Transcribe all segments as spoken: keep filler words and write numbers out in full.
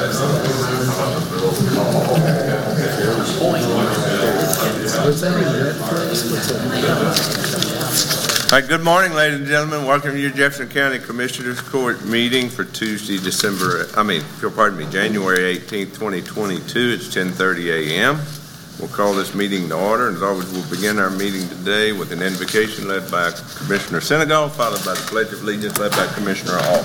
All right, good morning, ladies and gentlemen. Welcome to your Jefferson County Commissioners Court meeting for Tuesday, December, I mean, pardon me, January eighteenth, twenty twenty-two. It's ten thirty a.m. We'll call this meeting to order, and as always, we'll begin our meeting today with an invocation led by Commissioner Senegal, followed by the Pledge of Allegiance led by Commissioner Hall.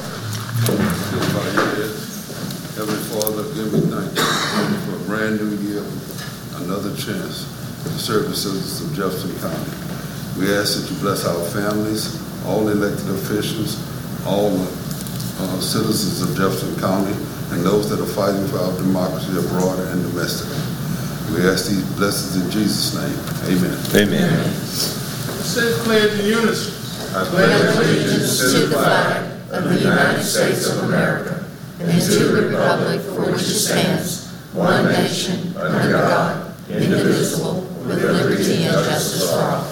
Heavenly Father, give me thanks for a brand new year, another chance to serve the citizens of Jefferson County. We ask that you bless our families, all elected officials, all uh, citizens of Jefferson County, and those that are fighting for our democracy abroad and domestically. We ask these blessings in Jesus' name. Amen. Amen. Say pledge in unison. I pledge allegiance to the flag of the United States of America and to the republic for which it stands, one nation, under God, indivisible, with liberty and justice for all.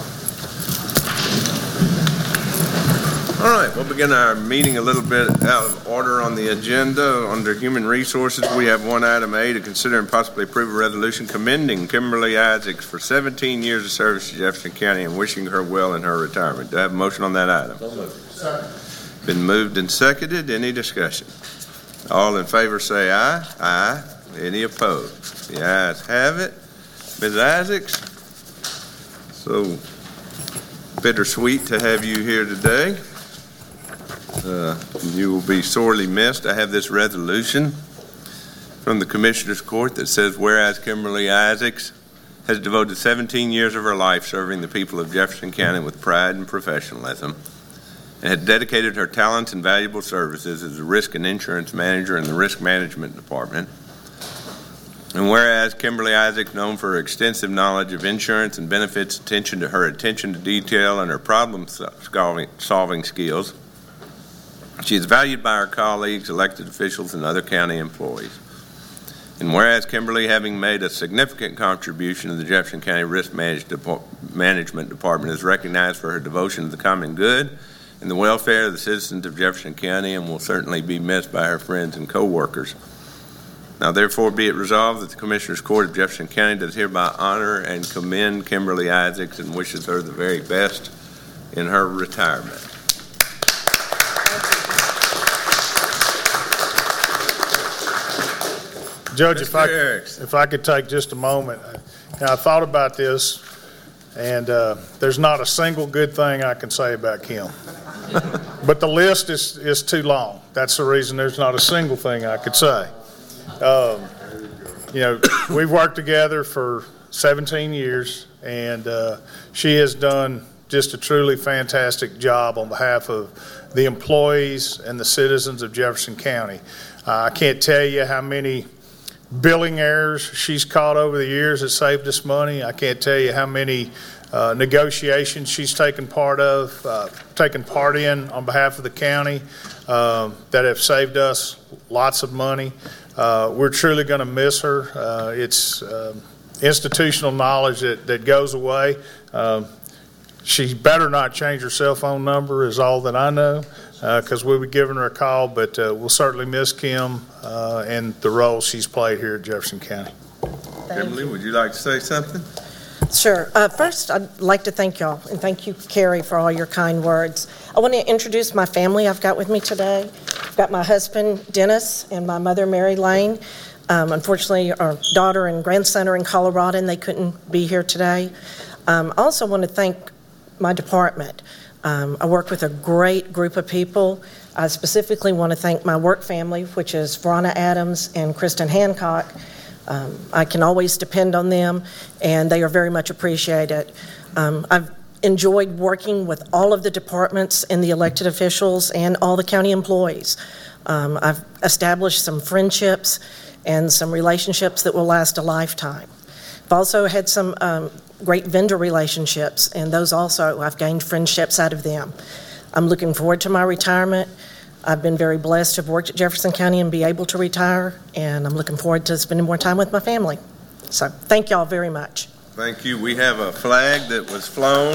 All right, we'll begin our meeting a little bit out of order on the agenda. Under Human Resources, we have one item A to consider and possibly approve a resolution commending Kimberly Isaacs for seventeen years of service to Jefferson County and wishing her well in her retirement. Do I have a motion on that item? So moved. Been moved and seconded. Any discussion? All in favor say aye. Aye. Any opposed? The ayes have it. Miz Isaacs, so bittersweet to have you here today. Uh, you will be sorely missed. I have this resolution from the Commissioners Court that says, whereas Kimberly Isaacs has devoted seventeen years of her life serving the people of Jefferson County with pride and professionalism, and had dedicated her talents and valuable services as a risk and insurance manager in the risk management department. And whereas Kimberly Isaacs, known for her extensive knowledge of insurance and benefits, attention to her attention to detail, and her problem-solving skills, she is valued by her colleagues, elected officials, and other county employees. And whereas Kimberly, having made a significant contribution to the Jefferson County Risk Management Department, is recognized for her devotion to the common good and the welfare of the citizens of Jefferson County, and will certainly be missed by her friends and co-workers. Now, therefore, be it resolved that the Commissioners Court of Jefferson County does hereby honor and commend Kimberly Isaacs and wishes her the very best in her retirement. Judge, if I, if I could take just a moment. Now, I thought about this, and uh, there's not a single good thing I can say about Kim. But the list is, is too long. That's the reason there's not a single thing I could say. Um, you know, we've worked together for seventeen years, and uh, she has done just a truly fantastic job on behalf of the employees and the citizens of Jefferson County. Uh, I can't tell you how many billing errors she's caught over the years that saved us money. I can't tell you how many uh, negotiations she's taken part of, uh, taken part in on behalf of the county uh, that have saved us lots of money. Uh, we're truly going to miss her. Uh, it's uh, institutional knowledge that, that goes away. Uh, she better not change her cell phone number is all that I know, because uh, we'll be giving her a call, but uh, we'll certainly miss Kim uh, and the role she's played here at Jefferson County. Kimberly, would you like to say something? Sure. Uh, first, I'd like to thank y'all, and thank you, Carrie, for all your kind words. I want to introduce my family I've got with me today. I've got my husband, Dennis, and my mother, Mary Lane. Um, unfortunately, our daughter and grandson are in Colorado, and they couldn't be here today. Um, I also want to thank my department. Um, I work with a great group of people. I specifically want to thank my work family, which is Verona Adams and Kristen Hancock. Um, I can always depend on them, and they are very much appreciated. Um, I've enjoyed working with all of the departments and the elected officials and all the county employees. Um, I've established some friendships and some relationships that will last a lifetime. I've also had some um, great vendor relationships, and those also, I've gained friendships out of them. I'm looking forward to my retirement. I've been very blessed to have worked at Jefferson County and be able to retire, and I'm looking forward to spending more time with my family. So thank y'all very much. Thank you. We have a flag that was flown.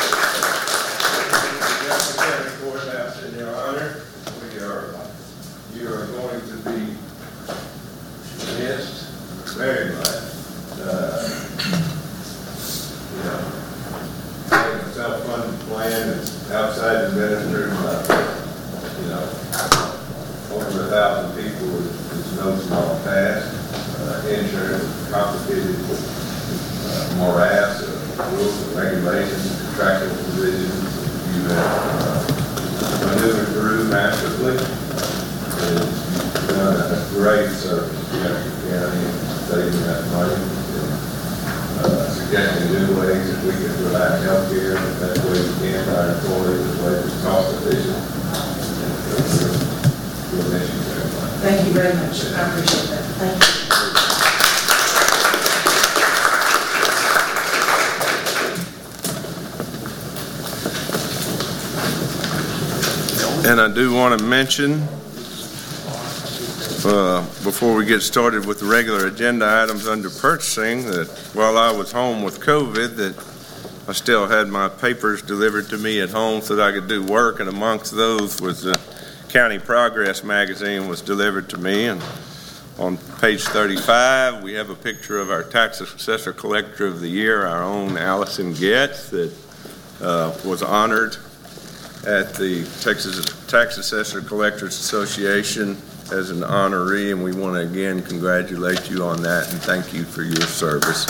In your honor, we are you are going to be missed very much. Uh, you know, having a self-funded plan that's outside administered by, you know, over a thousand people is, is no small task. Uh, insurance is complicated uh, morass of rules and regulations, contractual provisions. You have uh, maneuvered through masterfully. And you've done a great service to Jefferson County and saving that money. And, uh, suggesting new ways that we can provide health care the best way we can to our employees, the way it's cost efficient. And, uh, we'll miss you very much. Thank you very much. I appreciate that. Thank you. And I do want to mention, uh, before we get started with the regular agenda items under purchasing, that while I was home with COVID, that I still had my papers delivered to me at home so that I could do work, and amongst those was the County Progress magazine was delivered to me. And on page thirty-five, we have a picture of our tax assessor collector of the year, our own Allison Getz, that uh, was honored at the Texas Tax Assessor Collectors Association as an honoree, and we want to again congratulate you on that and thank you for your service.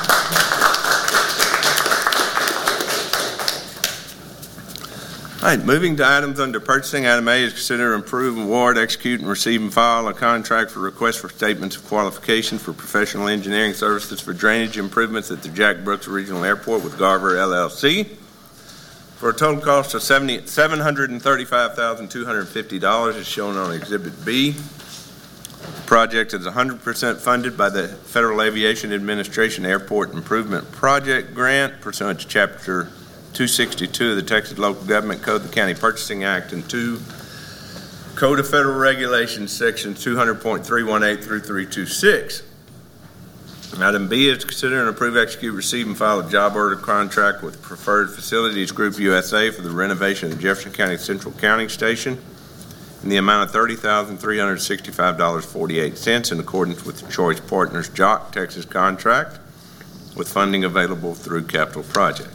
All right, moving to items under purchasing. Item A is consider, approve, award, execute, and receive and file a contract for request for statements of qualification for professional engineering services for drainage improvements at the Jack Brooks Regional Airport with Garver L L C. For a total cost of seven hundred thirty-five thousand two hundred fifty dollars as shown on Exhibit B. The project is one hundred percent funded by the Federal Aviation Administration Airport Improvement Project Grant pursuant to Chapter two sixty-two of the Texas Local Government Code, the County Purchasing Act, and two Code of Federal Regulations, Section two hundred point three one eight through three twenty-six. Item B is to consider and approve, execute, receive, and file a job order contract with Preferred Facilities Group U S A for the renovation of the Jefferson County Central Counting Station in the amount of thirty thousand three hundred sixty-five dollars and forty-eight cents in accordance with the Choice Partners Jock Texas contract with funding available through capital projects.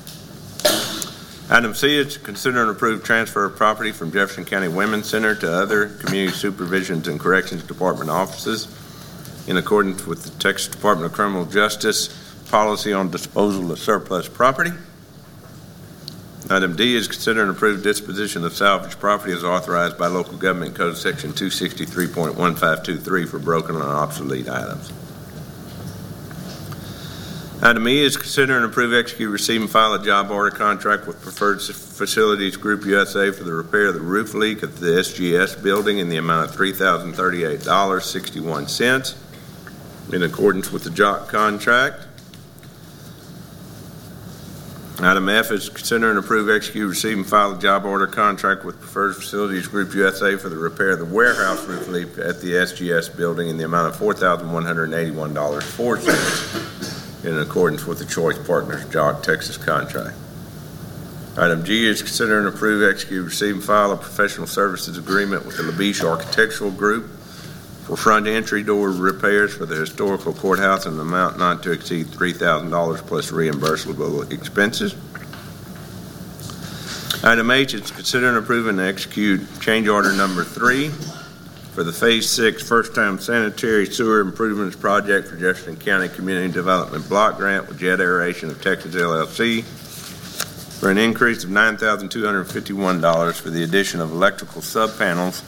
Item C is to consider and approve transfer of property from Jefferson County Women's Center to other Community Supervisions and Corrections Department offices in accordance with the Texas Department of Criminal Justice policy on disposal of surplus property. Item D is consider and approve disposition of salvage property as authorized by Local Government Code Section two sixty-three point one five two three for broken and obsolete items. Item E is consider and approve, execute, receive, and file a job order contract with Preferred Facilities Group U S A for the repair of the roof leak at the S G S building in the amount of three thousand thirty-eight dollars and sixty-one cents in accordance with the Jock contract. Item F is consider and approve, execute, receive, and file a job order contract with Preferred Facilities Group U S A for the repair of the warehouse roof leak at the S G S building in the amount of four thousand one hundred eighty-one dollars and four cents in accordance with the Choice Partners Jock Texas contract. Item G is consider and approve, execute, receive, and file a professional services agreement with the LaBiche Architectural Group for front entry door repairs for the historical courthouse in an amount not to exceed three thousand dollars plus reimbursable expenses. Item H is consider and approve and execute change order number three for the Phase six First Time Sanitary Sewer Improvements Project for Jefferson County Community Development Block Grant with Jet Aeration of Texas L L C for an increase of nine thousand two hundred fifty-one dollars for the addition of electrical sub-panels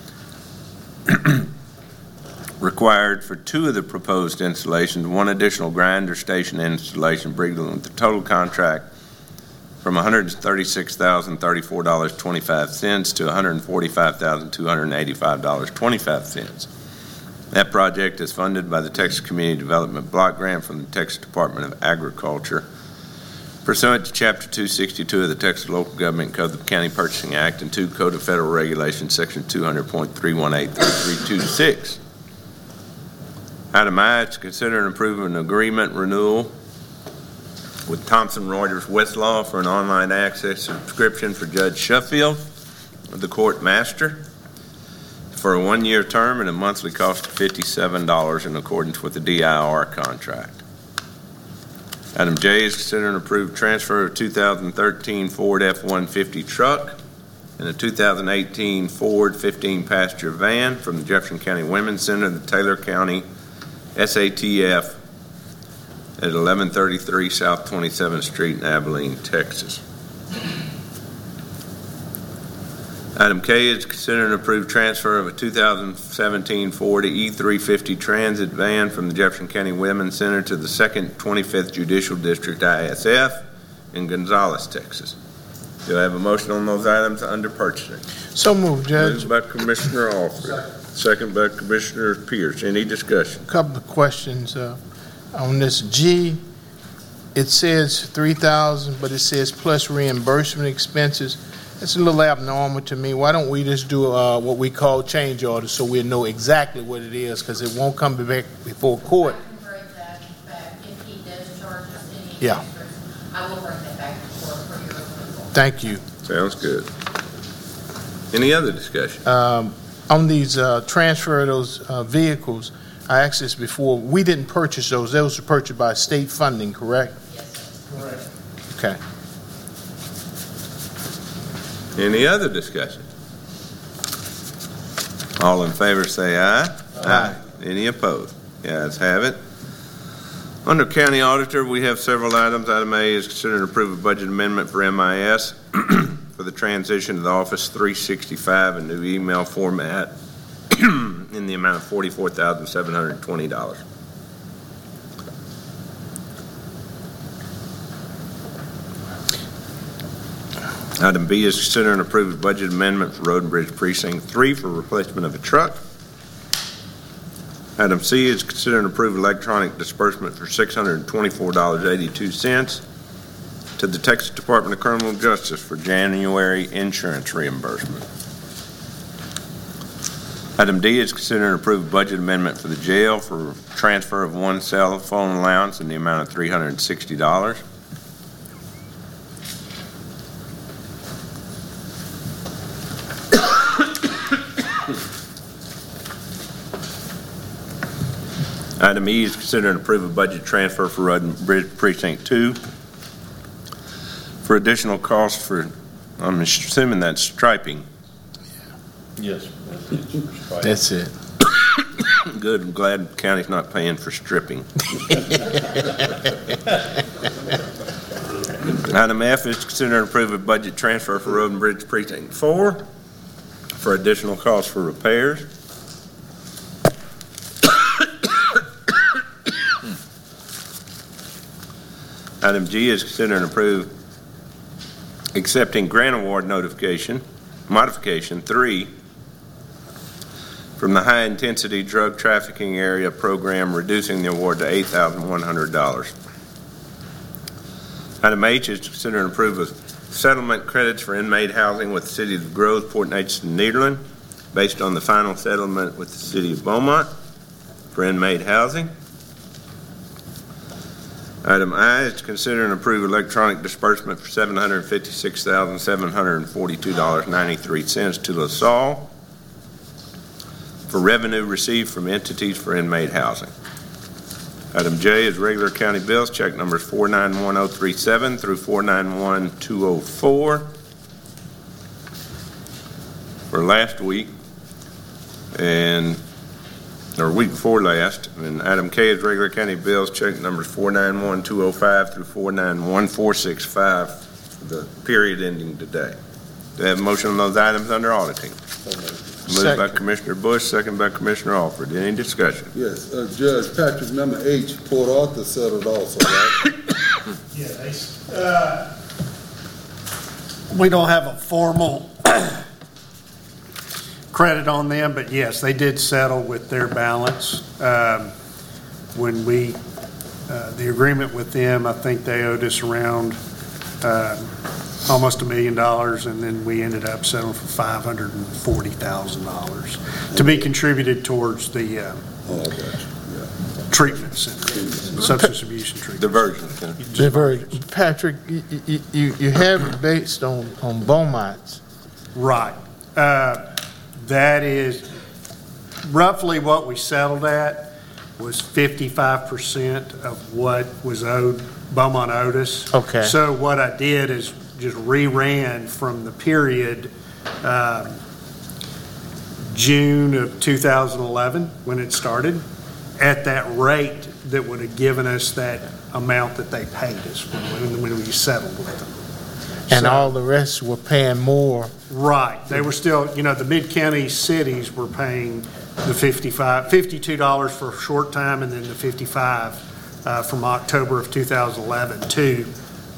required for two of the proposed installations, one additional grinder station installation, bringing the total contract from one hundred thirty-six thousand thirty-four dollars and twenty-five cents to one hundred forty-five thousand two hundred eighty-five dollars and twenty-five cents. That project is funded by the Texas Community Development Block Grant from the Texas Department of Agriculture pursuant to Chapter two sixty-two of the Texas Local Government Code, the County Purchasing Act, and two Code of Federal Regulations, Section two hundred point three one eight through three twenty-six. Item I is to consider and approve an agreement renewal with Thomson Reuters Westlaw for an online access subscription for Judge Sheffield, the court master. for a one-year term at a monthly cost of fifty-seven dollars in accordance with the D I R contract. Item J is consider and approve transfer of two thousand thirteen Ford F one fifty truck and a two thousand eighteen Ford fifteen passenger van from the Jefferson County Women's Center to the Taylor County S A T F at eleven thirty-three South twenty-seventh Street in Abilene, Texas. Item K is consider and approve transfer of a two thousand seventeen Ford E three fifty Transit van from the Jefferson County Women's Center to the second twenty-fifth Judicial District I S F in Gonzales, Texas. Do I have a motion on those items under purchasing? So moved, Judge. Moved by Commissioner Alford, second by Commissioner Pierce. Any discussion? Couple of questions uh, on this G. It says three thousand, but it says plus reimbursement expenses. That's a little abnormal to me. Why don't we just do uh, what we call change orders so we know exactly what it is, because it won't come back before court. I can bring that back if he does charge us any Yeah. extras. I will bring that back to court for your approval. Thank you. Sounds good. Any other discussion? Um, on these uh, transfer of those uh, vehicles, I asked this before. We didn't purchase those. Those were purchased by state funding, correct? Yes, sir. Correct. Okay. Any other discussion? All in favor say aye. Aye. Any opposed? The ayes have it. Under County Auditor, we have several items. Item A is consider and approve a budget amendment for M I S for the transition to the Office three sixty-five and new email format in the amount of forty-four thousand seven hundred twenty dollars. Item B is consider and approve a budget amendment for Road and Bridge Precinct three for replacement of a truck. Item C is consider and approve electronic disbursement for six hundred twenty-four dollars and eighty-two cents to the Texas Department of Criminal Justice for January insurance reimbursement. Item D is consider and approve a budget amendment for the jail for transfer of one cell phone allowance in the amount of three hundred sixty dollars. Item E is consider and approve a budget transfer for Road and Bridge Precinct two for additional costs for, I'm assuming that's striping. Yes. That's it. Good, I'm glad the county's not paying for stripping. Item F is consider and approve a budget transfer for Road and Bridge Precinct four for additional costs for repairs. Item G is consider and approve accepting grant award notification, modification three from the High Intensity Drug Trafficking Area Program, reducing the award to eight thousand one hundred dollars. Item H is to consider and approve of settlement credits for inmate housing with the cities of Grove, Port Neches, and Nederland based on the final settlement with the city of Beaumont for inmate housing. Item I is to consider and approve electronic disbursement for seven hundred fifty-six thousand seven hundred forty-two dollars and ninety-three cents to LaSalle for revenue received from entities for inmate housing. Item J is regular county bills, check numbers four nine one oh three seven through four nine one two oh four for last week and or week before last. And item K is regular county bills, check numbers four nine one two oh five through four nine one four six five for the period ending today. Do I have a motion on those items under auditing? Moved by Commissioner Bush, second by Commissioner Alford. Any discussion? Yes, uh, Judge Patrick, number H, Port Arthur settled also, right? Yeah, they, uh, we don't have a formal credit on them, but yes, they did settle with their balance. Um, when we, uh, the agreement with them, I think they owed us around uh, almost a million dollars, and then we ended up settling for five hundred forty thousand dollars to be contributed towards the uh, Oh, I got you, yeah. treatment center, substance abuse and treatment. Diversion. Diversion. Patrick, you, you, you you have it based on, on Beaumont's. Right. Uh, that is, roughly what we settled at was fifty-five percent of what was owed Beaumont Otis. Okay. So what I did is just reran from the period um, June of two thousand eleven, when it started, at that rate that would have given us that amount that they paid us when, when we settled with them. And So- all the rest were paying more. Right. They were still, you know, the mid-county cities were paying the fifty-five, fifty-two dollars for a short time, and then the fifty-five uh, from October of two thousand eleven to,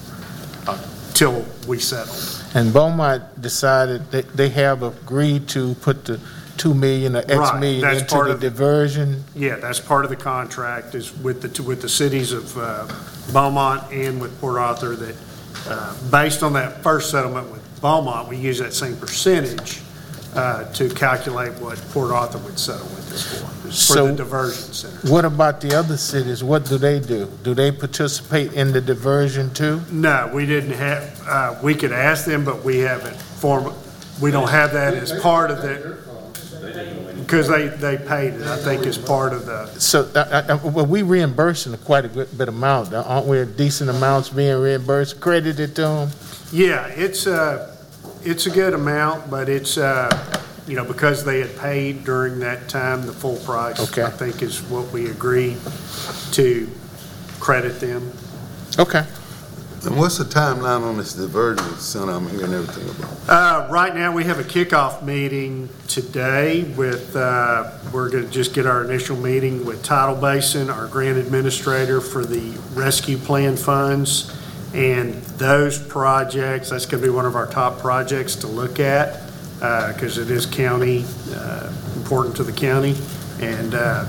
uh, till we settled. And Beaumont decided that they have agreed to put the two million or X Right, million that's into part the of- diversion. Yeah, that's part of the contract, is with the, with the cities of uh, Beaumont and with Port Arthur, that, uh, based on that first settlement with Beaumont, we use that same percentage uh, to calculate what Port Arthur would settle with us for, for So- the diversion center. What about the other cities? What do they do? Do they participate in the diversion too? No, we didn't have, uh, we could ask them, but we haven't form, we don't have that as part of the, because they, they paid it, I think, as part of the, So, uh, uh, well, we reimbursing quite a good bit amount, aren't we? Decent amounts being reimbursed, credited to them? yeah, it's a, it's a good amount, but it's, uh, you know, because they had paid during that time the full price, Okay. I think is what we agreed to credit them. Okay. And what's the timeline on this diversion center I'm hearing everything about? Uh, right now, we have a kickoff meeting today with, uh, we're going to just get our initial meeting with Tidal Basin, our grant administrator for the rescue plan funds. And those projects, that's going to be one of our top projects to look at, because it is county, uh, important to the county, and uh,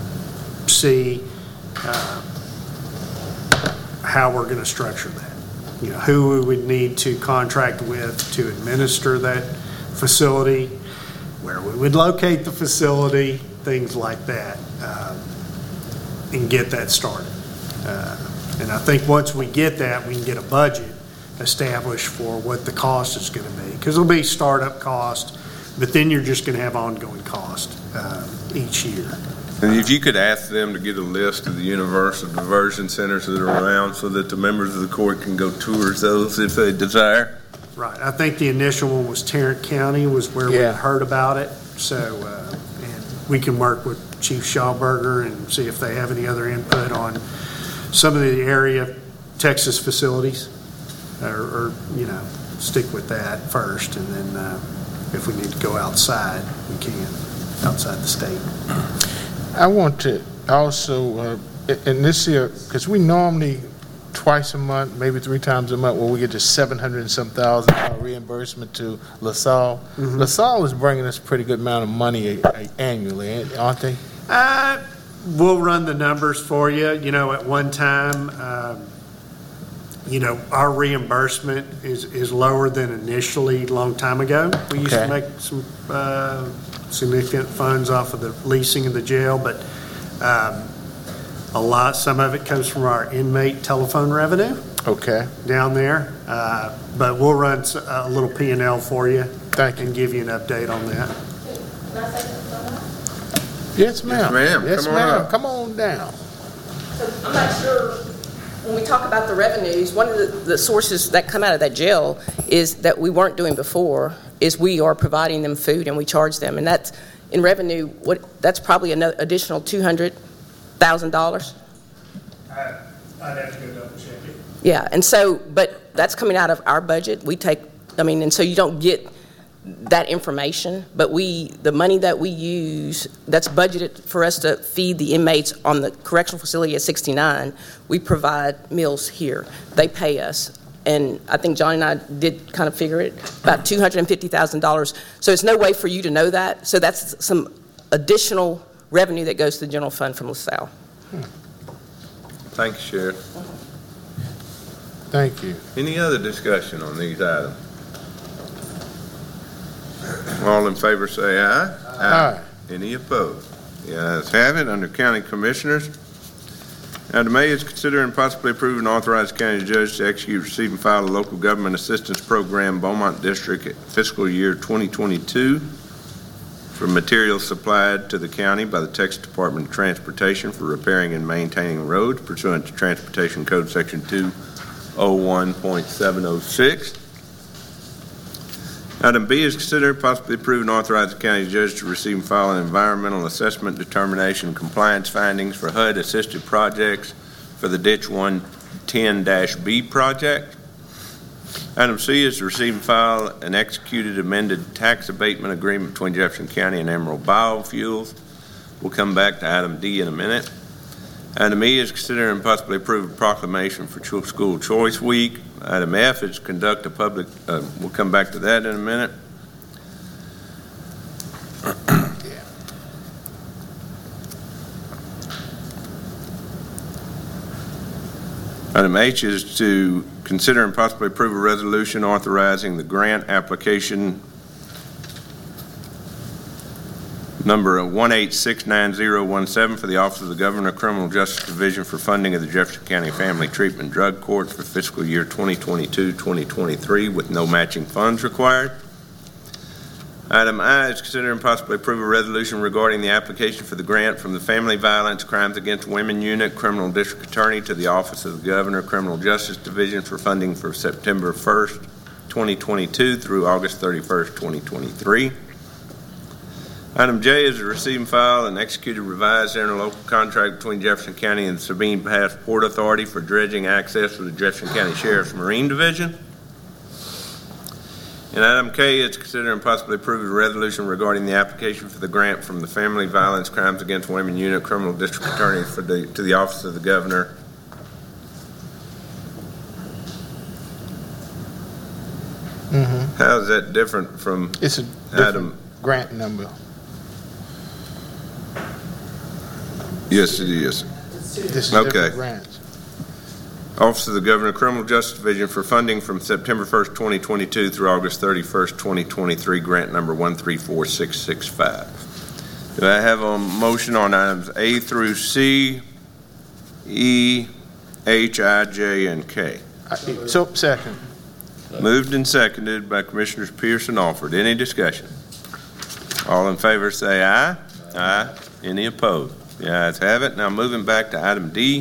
see uh, how we're going to structure that. You know, who we would need to contract with to administer that facility, where we would locate the facility, things like that, um, and get that started. Uh, And I think once we get that, we can get a budget established for what the cost is going to be. Because it'll be startup cost, but then you're just going to have ongoing cost uh, each year. And if you could ask them to get a list of the universal diversion centers that are around so that the members of the court can go tour those if they desire. Right. I think the initial one was Tarrant County was where we Yeah. heard about it. So, uh, and we can work with Chief Schauberger and see if they have any other input on some of the area Texas facilities, or, or, you know, stick with that first, and then uh, if we need to go outside, we can, outside the state. I want to also, uh, in this year, because we normally twice a month, maybe three times a month, where we get to seven hundred and some thousand dollar reimbursement to LaSalle. Mhm. LaSalle is bringing us a pretty good amount of money uh, annually, aren't they? Uh, we'll run the numbers for you. You know, at one time, um, you know, our reimbursement is, is lower than initially a long time ago. We used to Okay. make some uh, significant funds off of the leasing of the jail, but um, a lot, some of it comes from our inmate telephone revenue Okay. down there. Uh, But we'll run s- a little P and L for you Thank you. and give you an update on that. Yes, ma'am. ma'am. Yes, Come on ma'am. up. Come on down. I'm not sure, when we talk about the revenues, one of the, the sources that come out of that jail is that we weren't doing before, is we are providing them food and we charge them. And that's, in revenue, what, that's probably an additional two hundred thousand dollars. I'd have to go double check it. Yeah, and so, but that's coming out of our budget. We take, I mean, and so you don't get that information, but we, the money that we use, that's budgeted for us to feed the inmates on the correctional facility at sixty-nine, we provide meals here. They pay us. And I think Johnny and I did kind of figure it, about two hundred fifty thousand dollars. So it's no way for you to know that. So that's some additional revenue that goes to the general fund from LaSalle. Thank you, Sheriff. Thank you. Any other discussion on these items? All in favor say aye. Aye. Any opposed? The ayes have it. Under County Commissioners, item A is consider and possibly approve and authorize the county judge to execute, receive, and file a local government assistance program, Beaumont District fiscal year twenty twenty-two. for materials supplied to the county by the Texas Department of Transportation for repairing and maintaining roads pursuant to Transportation Code Section two oh one point seven oh six. Item B is consider possibly approve and authorize the county judge to receive and file an environmental assessment determination compliance findings for H U D-assisted projects for the Ditch one ten B project. Item C is to receive and file an executed amended tax abatement agreement between Jefferson County and Emerald Biofuels. We'll come back to item D in a minute. Item E is consider and possibly approve a proclamation for Cho- School Choice Week. Item F is conduct a public, uh, we'll come back to that in a minute. Item H is to consider and possibly approve a resolution authorizing the grant application number one eight six nine zero one seven for the Office of the Governor Criminal Justice Division for funding of the Jefferson County Family Treatment Drug Courts for fiscal year twenty twenty-two twenty twenty-three with no matching funds required. Item I is consider and possibly approve a resolution regarding the application for the grant from the Family Violence Crimes Against Women Unit, Criminal District Attorney to the Office of the Governor, Criminal Justice Division for funding for September first, twenty twenty-two through August thirty-first, twenty twenty-three. Item J is to receive and file an executed revised interlocal contract between Jefferson County and the Sabine Pass Port Authority for dredging access for the Jefferson County Sheriff's Marine Division. And item K is to consider and possibly approve a resolution regarding the application for the grant from the Family Violence Crimes Against Women Unit, Criminal District Attorney for the, to the Office of the Governor. Mm-hmm. How is that different from It's a different item? grant number. Yes, it is. This is Okay. different grants. Office of the Governor, Criminal Justice Division for funding from September first, twenty twenty-two through August thirty-first, twenty twenty-three, grant number one three four six six five. Do I have a motion on items A through C, E, H, I, J, and K? I- So, second. Moved and seconded by Commissioners Pierce and Alford. Any discussion? All in favor say aye. Aye. Any opposed? The ayes have it. Now moving back to item D.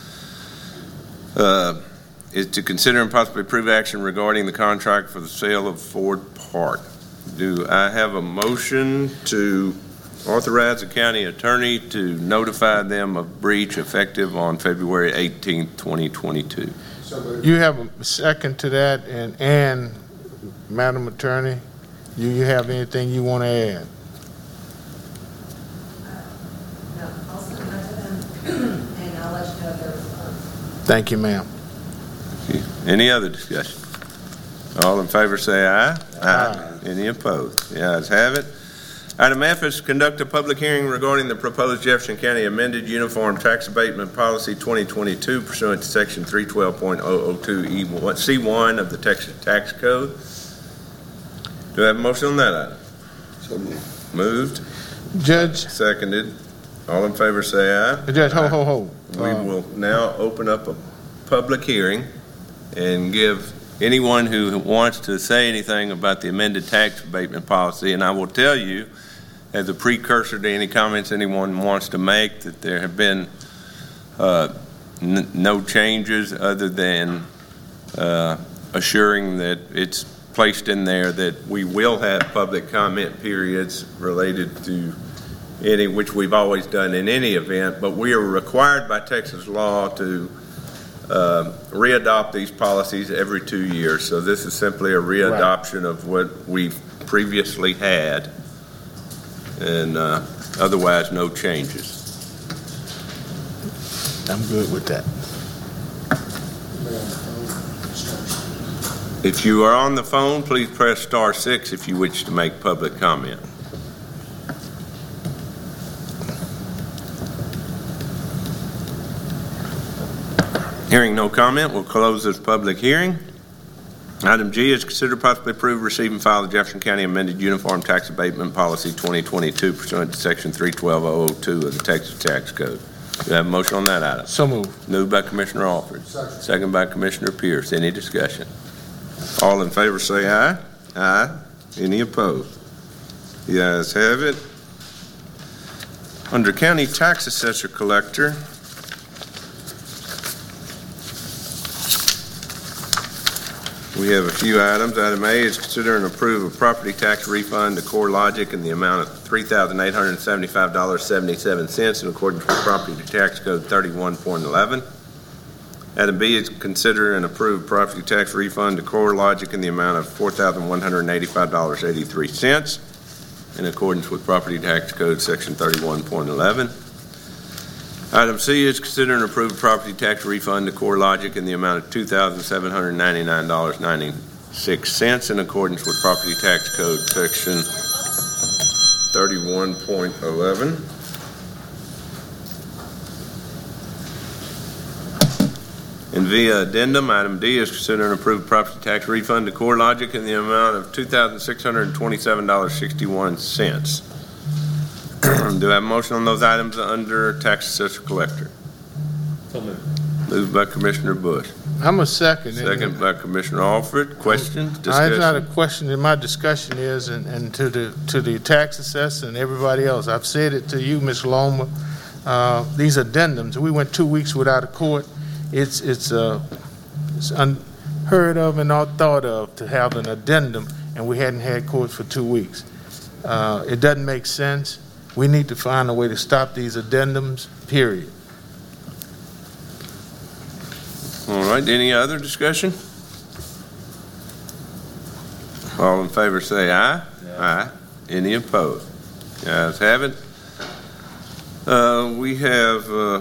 Uh, is to consider and possibly approve action regarding the contract for the sale of Ford Park. Do I have a motion to authorize the county attorney to notify them of breach effective on February eighteenth, twenty twenty-two? You have a second to that, and, and Madam Attorney, do you have anything you want to add? No, I'll send that to them, and I'll let you know if they're responding. Thank you, ma'am. Any other discussion? All in favor say aye. Aye. Any opposed? The ayes have it. Item F is to conduct a public hearing regarding the proposed Jefferson County amended Uniform Tax Abatement Policy twenty twenty-two pursuant to Section three twelve point oh oh two E C one of the Texas Tax Code. Do I have a motion on that item? So moved. Moved, Judge, seconded. All in favor say aye. Judge, ho, ho, ho. We Uh, will now open up a public hearing and give anyone who wants to say anything about the amended tax abatement policy, and I will tell you, as a precursor to any comments anyone wants to make, that there have been uh, n- no changes other than uh, assuring that it's placed in there that we will have public comment periods related to any, which we've always done in any event, but we are required by Texas law to uh, readopt these policies every two years. So this is simply a readoption of what we've previously had, and uh, otherwise no changes. I'm good with that. If you are on the phone, please press star six if you wish to make public comment. Hearing no comment, we'll close this public hearing. Item G is consider possibly approve, receive, and file the Jefferson County amended Uniform Tax Abatement Policy twenty twenty-two pursuant to Section three twelve point oh oh two of the Texas Tax Code. Do I have a motion on that item? So moved. Moved by Commissioner Alford. Second. Second by Commissioner Pierce. Any discussion? All in favor say aye. Aye. Any opposed? The ayes have it. Under County Tax Assessor Collector, we have a few items. Item A is consider and approve a property tax refund to CoreLogic in the amount of three thousand eight hundred seventy-five dollars and seventy-seven cents in accordance with Property Tax Code thirty-one point eleven. Item B is consider and approve property tax refund to CoreLogic in the amount of four thousand one hundred eighty-five dollars and eighty-three cents in accordance with Property Tax Code Section thirty-one point eleven. Item C is consider and approve property tax refund to CoreLogic in the amount of two thousand seven hundred ninety-nine dollars and ninety-six cents in accordance with Property Tax Code Section thirty-one point eleven. And via addendum, item D is consider and approve property tax refund to CoreLogic in the amount of two thousand six hundred twenty-seven dollars and sixty-one cents. Do I have a motion on those items under Tax Assessor Collector? So moved. Moved by Commissioner Bush. I'm a second. Second by Commissioner Alford. Questions, I have not a discussion? question, and my discussion is, and, and to the to the tax assessor and everybody else, I've said it to you, Miz Loma, uh, these addendums, we went two weeks without a court. It's it's uh, it's unheard of and not thought of to have an addendum, and we hadn't had court for two weeks. Uh, it doesn't make sense. We need to find a way to stop these addendums, period. All right, any other discussion? All in favor say aye. Aye. Any opposed? The ayes have it. Uh, we have uh,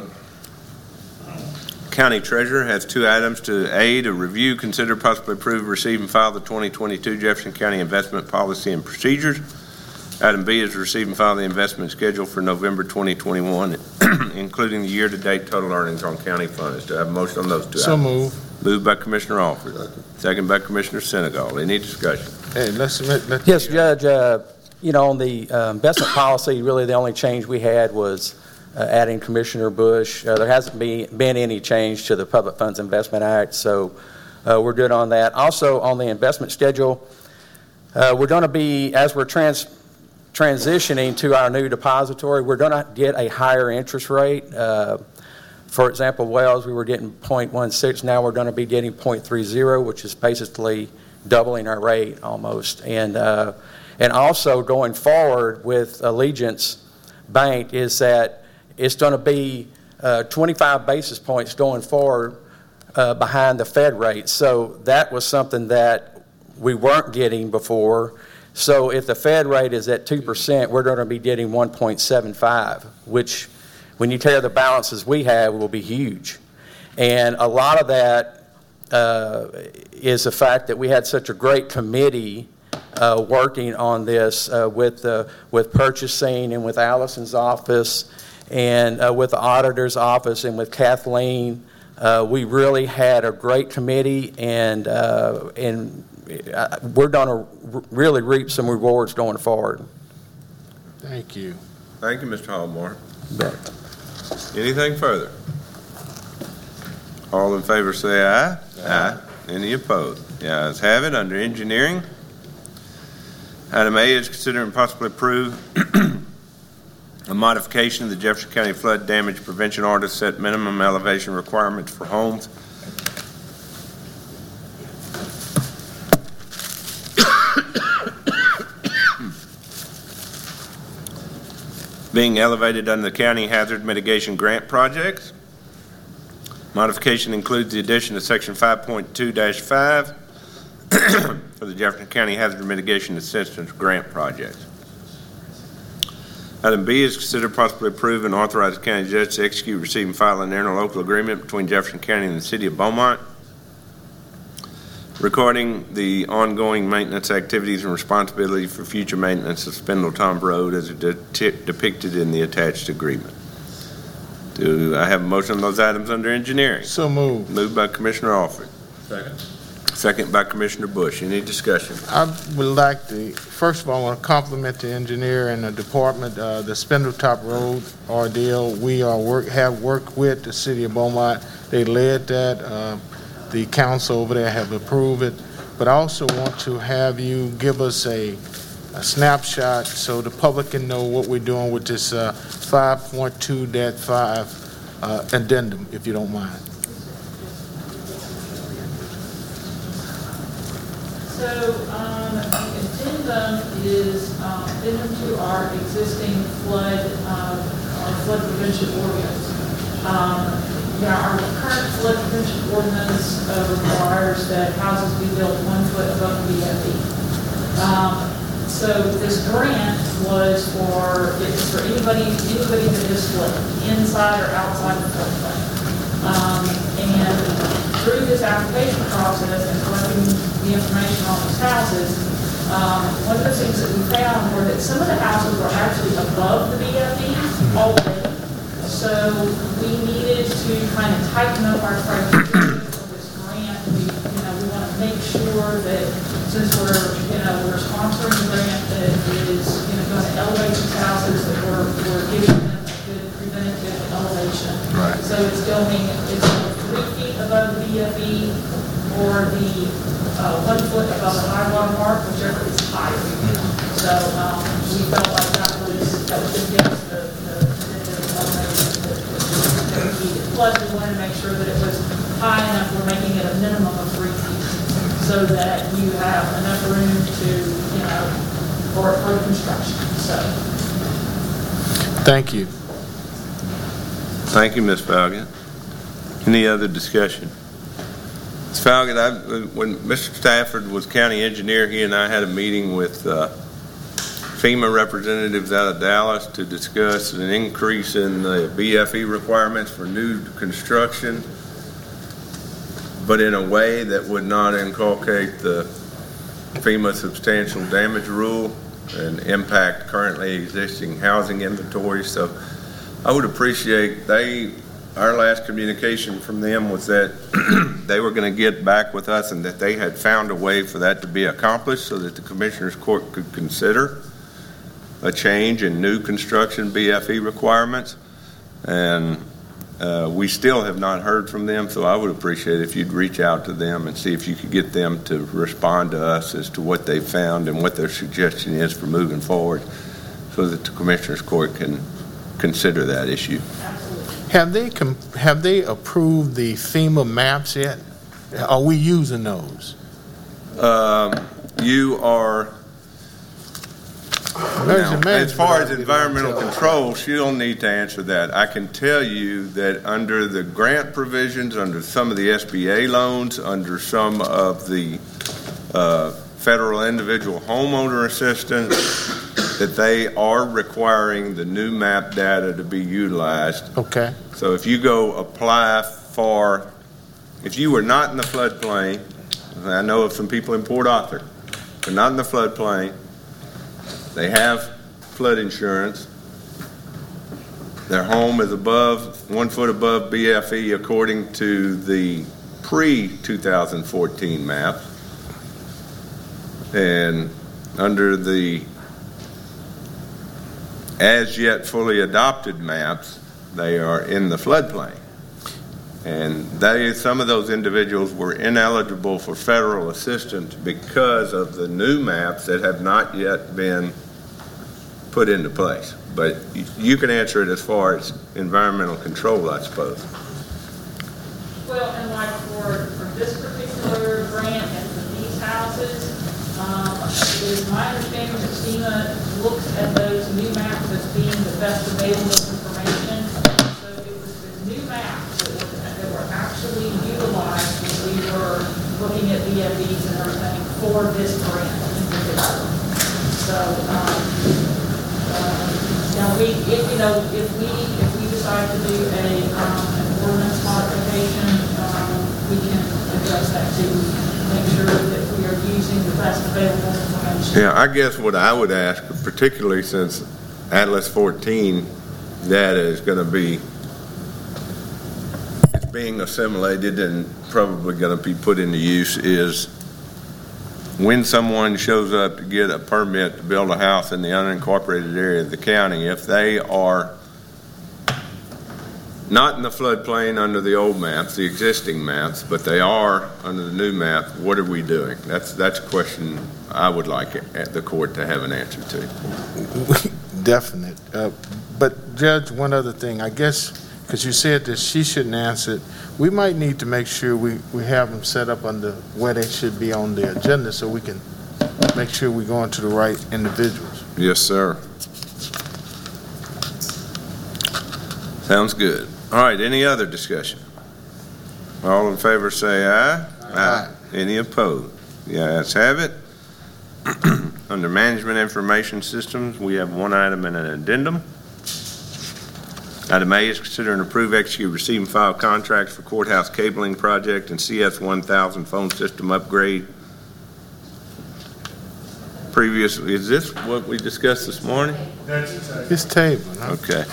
County Treasurer has two items to A, to review, consider, possibly approve, receive, and file the twenty twenty-two Jefferson County Investment Policy and Procedures. Item B is receive and file the investment schedule for November twenty twenty-one, including the year-to-date total earnings on county funds. Do I have a motion on those two So items? move. Moved by Commissioner Alford. Second by Commissioner Senegal. Any discussion? Hey, let's let. let Yes, Judge, uh, you know, on the uh, investment policy, really the only change we had was uh, adding Commissioner Bush. Uh, there hasn't be, been any change to the Public Funds Investment Act, so uh, we're good on that. Also, on the investment schedule, uh, we're going to be, as we're trans transitioning to our new depository, we're going to get a higher interest rate. Uh, for example, Wells, we were getting zero point one six. Now we're going to be getting zero point three zero, which is basically doubling our rate almost. And uh, and also going forward with Allegiance Bank is that it's going to be uh, twenty-five basis points going forward uh, behind the Fed rate. So that was something that we weren't getting before. So if the Fed rate is at two percent, we're going to be getting one point seven five, which when you tear the balances we have will be huge. And a lot of that uh, is the fact that we had such a great committee uh, working on this uh, with, uh, with purchasing and with Allison's office and uh, with the auditor's office and with Kathleen. Uh, we really had a great committee, and, uh, and we're going to really reap some rewards going forward. Thank you. Thank you, Mister Hallmark. Anything further? All in favor say aye. Aye. Aye. Any opposed? The ayes have it. Under engineering, item A is consider and possibly approve a modification of the Jefferson County Flood Damage Prevention Order to set minimum elevation requirements for homes being elevated under the County Hazard Mitigation Grant projects. Modification includes the addition of Section five point two dash five for the Jefferson County Hazard Mitigation Assistance Grant projects. Item B is consider possibly approve and authorize the county judge to execute, receive, and file an interlocal agreement between Jefferson County and the City of Beaumont regarding the ongoing maintenance activities and responsibility for future maintenance of Spindletop Road as de depicted in the attached agreement. Do I have a motion on those items under engineering? So moved. Moved by Commissioner Alford. Second. Second by Commissioner Bush. Any discussion? I would like to, first of all, I want to compliment the engineer and the department. Uh, the Spindletop Road ordeal, we are work, have worked with the City of Beaumont. They led that. Uh, the council over there have approved it. But I also want to have you give us a a snapshot so the public can know what we're doing with this uh, five point two point five uh, addendum, if you don't mind. So um, the addendum is um, addendum to our existing flood, um, our flood prevention ordinance. Um, now, our current flood prevention ordinance uh, requires that houses be built one foot above the B F E. Um, so this grant was for it's for anybody anybody that is flooded, inside or outside the floodplain. Um, and through this application process and collecting the information on these houses, um, one of the things that we found were that some of the houses were actually above the B F E already. So we needed to kind of tighten up our criteria for this grant. We, you know, we want to make sure that since we're, you know, we're sponsoring a grant that is, you know, going to elevate these houses, that we're, we're giving them a good preventative elevation. Right. So it's going, it's three feet above the B F E or the uh, one foot above the high water mark, whichever is higher. So um, we felt like that was that was going to give us the, the, the elevation that, that we needed. Plus, we wanted to make sure that it was high enough. We're making it a minimum of three feet, so that you have enough room to, you know, for for construction. So. Thank you. Thank you, Miz Falcon. Any other discussion? Miz Falcon, I, when Mister Stafford was county engineer, he and I had a meeting with uh, FEMA representatives out of Dallas to discuss an increase in the B F E requirements for new construction, but in a way that would not inculcate the FEMA substantial damage rule and impact currently existing housing inventory. So I would appreciate they, our last communication from them was that they were going to get back with us and that they had found a way for that to be accomplished so that the Commissioner's Court could consider a change in new construction B F E requirements. And uh, we still have not heard from them, so I would appreciate if you'd reach out to them and see if you could get them to respond to us as to what they found and what their suggestion is for moving forward so that the Commissioner's Court can consider that issue. Have they com- have they approved the FEMA maps yet? Are we using those? Um, you are, now, as far as environmental control, she'll need to answer that. I can tell you that under the grant provisions, under some of the S B A loans, under some of the uh, federal individual homeowner assistance, that they are requiring the new map data to be utilized. Okay. So if you go apply for, if you were not in the floodplain, I know of some people in Port Arthur, they're not in the floodplain, they have flood insurance, their home is above, one foot above B F E according to the pre two thousand fourteen map, and under the as yet fully adopted maps, they are in the floodplain. And they, some of those individuals were ineligible for federal assistance because of the new maps that have not yet been put into place. But you can answer it as far as environmental control, I suppose. Well, and like for, for this particular grant and for these houses, um, it is my understanding that FEMA looks at those new maps as being the best available information. So it was the new maps that were, that were actually utilized when we were looking at B F Es and everything for this grant in particular. So, um, uh, now we, if, you know, if we, if we decide to do a, um, an ordinance modification, um, we can address that too. Make sure that we are using the best available information. Yeah, I guess what I would ask, particularly since Atlas fourteen data is going to be it's being assimilated and probably going to be put into use, is when someone shows up to get a permit to build a house in the unincorporated area of the county, if they are not in the floodplain under the old maps, the existing maps, but they are under the new map. What are we doing? That's that's a question I would like at the court to have an answer to. Definite. Uh, but Judge, one other thing, I guess, because you said that she shouldn't answer it, we might need to make sure we, we have them set up under where they should be on the agenda so we can make sure we're going to the right individuals. Yes, sir. Sounds good. All right, any other discussion? All in favor say aye. Aye. Any opposed? The ayes have it. Under Management Information Systems, we have one item and an addendum. Item A is consider and approve, execute, receive, and file contracts for courthouse cabling project and C S one thousand phone system upgrade. Previous, is this what we discussed this morning? It's table. Huh? Okay.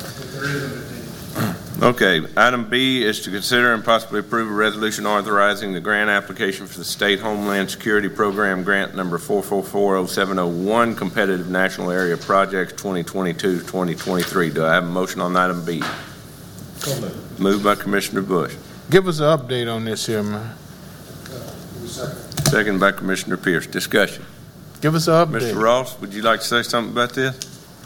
Okay, item B is to consider and possibly approve a resolution authorizing the grant application for the State Homeland Security Program grant number four four four oh seven oh one, Competitive National Area Projects twenty twenty-two to twenty twenty-three. Do I have a motion on item B? Moved by Commissioner Bush. Give us an update on this here, man. Second by Commissioner Pierce. Discussion. Give us an update. Mister Ross, would you like to say something about this?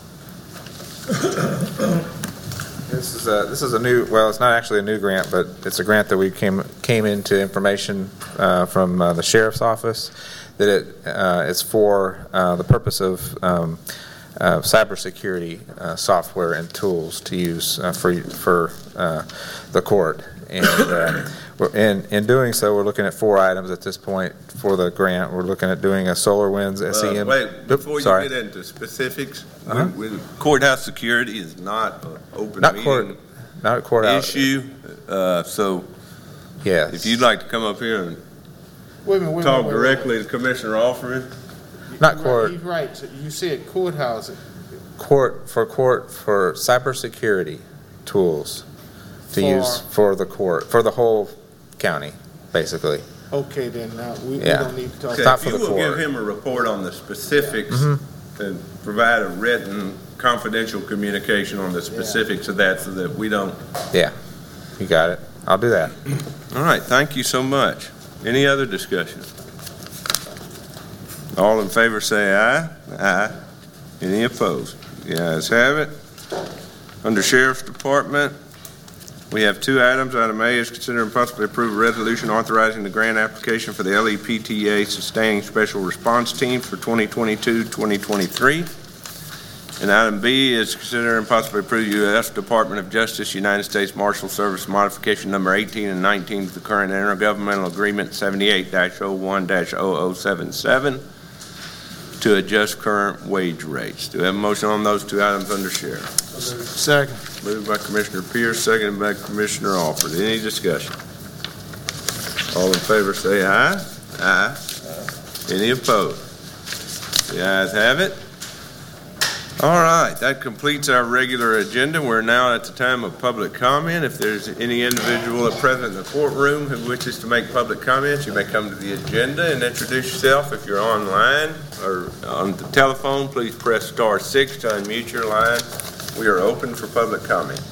This is a this is a new well it's not actually a new grant, but it's a grant that we came came into information uh, from uh, the sheriff's office that it uh, is for uh, the purpose of um, uh, cybersecurity uh, software and tools to use uh, for for uh, the court. And uh, we're, in in doing so, we're looking at four items at this point for the grant. We're looking at doing a SolarWinds S E M. Uh, wait, before you Sorry. get into specifics, Uh-huh. we, we, courthaus security is not an open Not meeting court, not courthouse issue. Uh, so, Yes. if you'd like to come up here and Wait a minute, wait a talk minute, wait a minute. directly to Commissioner Alfred. Not Right, court. He's right. So you said courthouse. Court for court for cybersecurity tools to For- use for the court for the whole county, basically. Okay, then now we, we Yeah. don't need to talk. Okay, not if for you the will give court. him a report on the specifics Mm-hmm. and provide a written confidential communication on the specifics of that so that we don't. Yeah, you got it. I'll do that. All right, thank you so much. Any other discussion? All in favor say aye. Aye. Any opposed? The ayes have it. Under Sheriff's Department, we have two items. Item A is consider and possibly approve a resolution authorizing the grant application for the L E P T A Sustaining Special Response Teams for twenty twenty-two to twenty twenty-three. And item B is consider and possibly approve U S Department of Justice United States Marshal Service modification number eighteen and nineteen to the current intergovernmental agreement seventy-eight dash oh one dash oh oh seven seven to adjust current wage rates. Do we have a motion on those two items under Sheriff? Second. Moved by Commissioner Pierce, seconded by Commissioner Alford. Any discussion? All in favor say aye. Aye. Any opposed? The ayes have it. All right, that completes our regular agenda. We're now at the time of public comment. If there's any individual present in the courtroom who wishes to make public comments, you may come to the agenda and introduce yourself. If you're online or on the telephone, please press star six to unmute your line. We are open for public comment.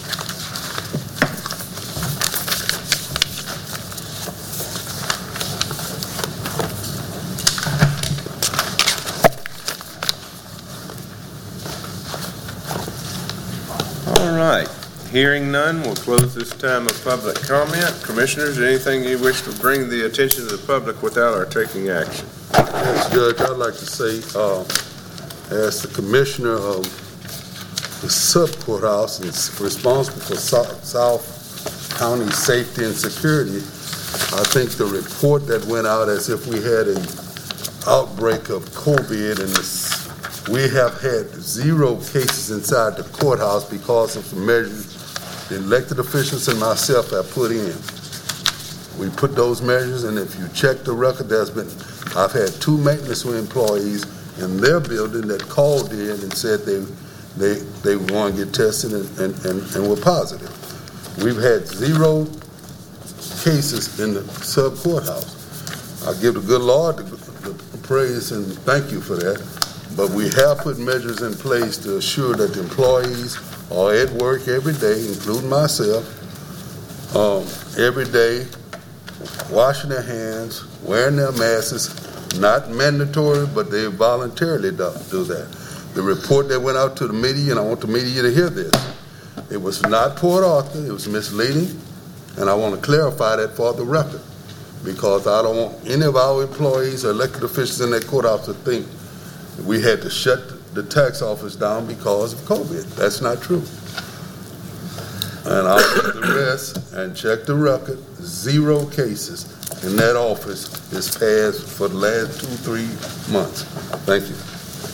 All right, hearing none, we'll close this time of public comment. Commissioners, anything you wish to bring to the attention of the public without our taking action? Yes, Judge, I'd like to say, uh, as the commissioner of the sub-courthouse and responsible for South, South County safety and security, I think the report that went out as if we had an outbreak of COVID and this, we have had zero cases inside the courthouse because of the measures the elected officials and myself have put in. We put those measures, and if you check the record, there's been, I've had two maintenance employees in their building that called in and said they they they want to get tested and, and, and, and were positive. We've had zero cases in the sub courthouse. I give the good Lord the, the praise and thank you for that. But we have put measures in place to assure that the employees are at work every day, including myself, um, every day, washing their hands, wearing their masks, not mandatory, but they voluntarily do do that. The report that went out to the media, and I want the media to hear this, it was not Port Arthur, it was misleading, and I want to clarify that for the record, because I don't want any of our employees or elected officials in that courthouse to think that we had to shut the tax office down because of COVID. That's not true. And I'll get the rest and check the record. Zero cases in that office is passed for the last two, three months. Thank you.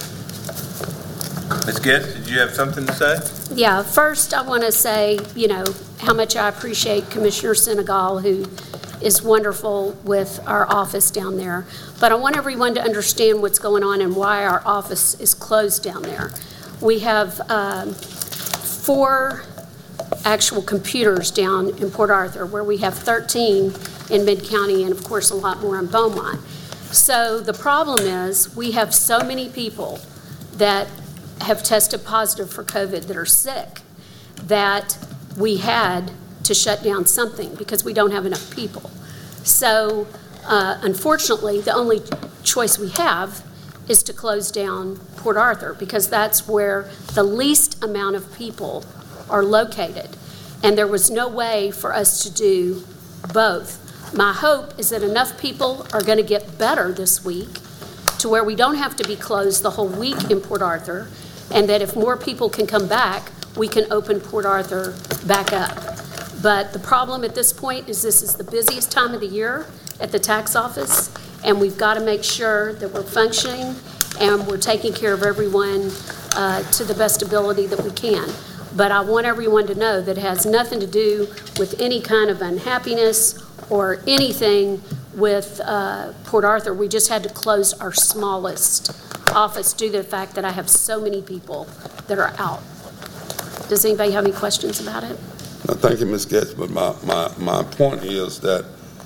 Miz Getz, did you have something to say? Yeah, first I want to say, you know, how much I appreciate Commissioner Senegal, who is wonderful with our office down there. But I want everyone to understand what's going on and why our office is closed down there. We have um, four actual computers down in Port Arthur, where we have thirteen in Mid-County and, of course, a lot more in Beaumont. So the problem is we have so many people that have tested positive for COVID that are sick that we had to shut down something because we don't have enough people. So uh, unfortunately, the only choice we have is to close down Port Arthur because that's where the least amount of people are located. And there was no way for us to do both. My hope is that enough people are going to get better this week to where we don't have to be closed the whole week in Port Arthur, and that if more people can come back, we can open Port Arthur back up. But the problem at this point is this is the busiest time of the year at the tax office, and we've got to make sure that we're functioning and we're taking care of everyone uh, to the best ability that we can. But I want everyone to know that it has nothing to do with any kind of unhappiness or anything with uh, Port Arthur. We just had to close our smallest office due to the fact that I have so many people that are out. Does anybody have any questions about it? No, thank you, Miz Getz, but my, my, my point is that,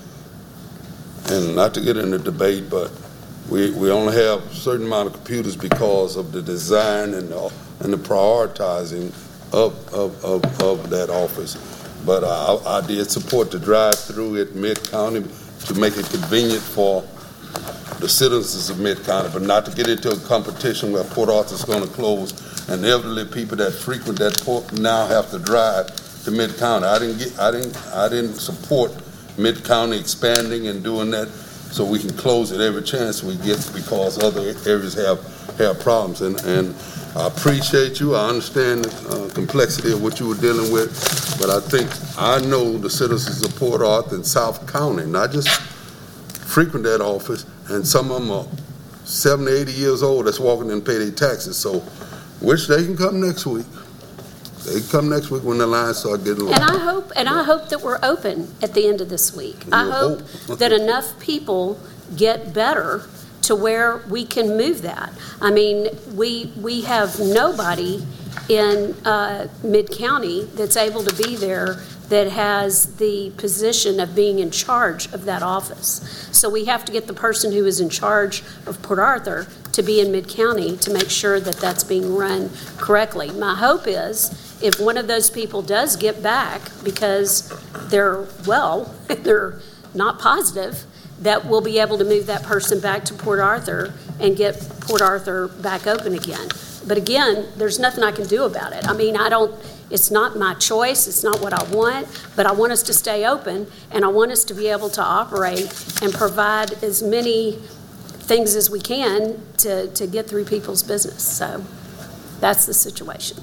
and not to get into debate, but we, we only have a certain amount of computers because of the design and the, and the prioritizing of, of, of, of that office. But uh, I, I did support the drive-through at Mid-County to make it convenient for the citizens of Mid-County, but not to get into a competition where Port Arthur's going to close and the elderly people that frequent that port now have to drive to Mid-County. I didn't get, I didn't, I didn't support Mid-County expanding and doing that so we can close it every chance we get because other areas have have problems. And and I appreciate you. I understand the uh, complexity of what you were dealing with, but I think I know the citizens of Port Arthur and South County, not just frequent that office, and some of them are seventy, eighty years old that's walking and pay their taxes. So, which they can come next week. They can come next week when the lines start getting long. And I hope, and I hope that we're open at the end of this week. I hope that enough people get better to where we can move that. I mean, we we have nobody in uh, Mid-County that's able to be there that has the position of being in charge of that office. So we have to get the person who is in charge of Port Arthur to be in Mid-County to make sure that that's being run correctly. My hope is if one of those people does get back because they're well, they're not positive, that we'll be able to move that person back to Port Arthur and get Port Arthur back open again. But again, there's nothing I can do about it. I mean, I don't, it's not my choice, it's not what I want, but I want us to stay open and I want us to be able to operate and provide as many things as we can to, to get through people's business. So that's the situation.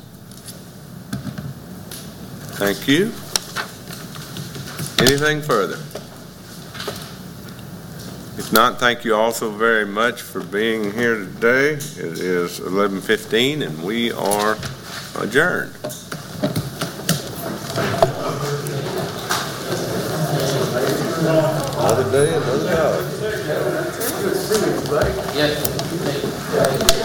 Thank you. Anything further? If not, thank you all so very much for being here today. It is eleven fifteen and we are adjourned. Another day, another dollar. Yes.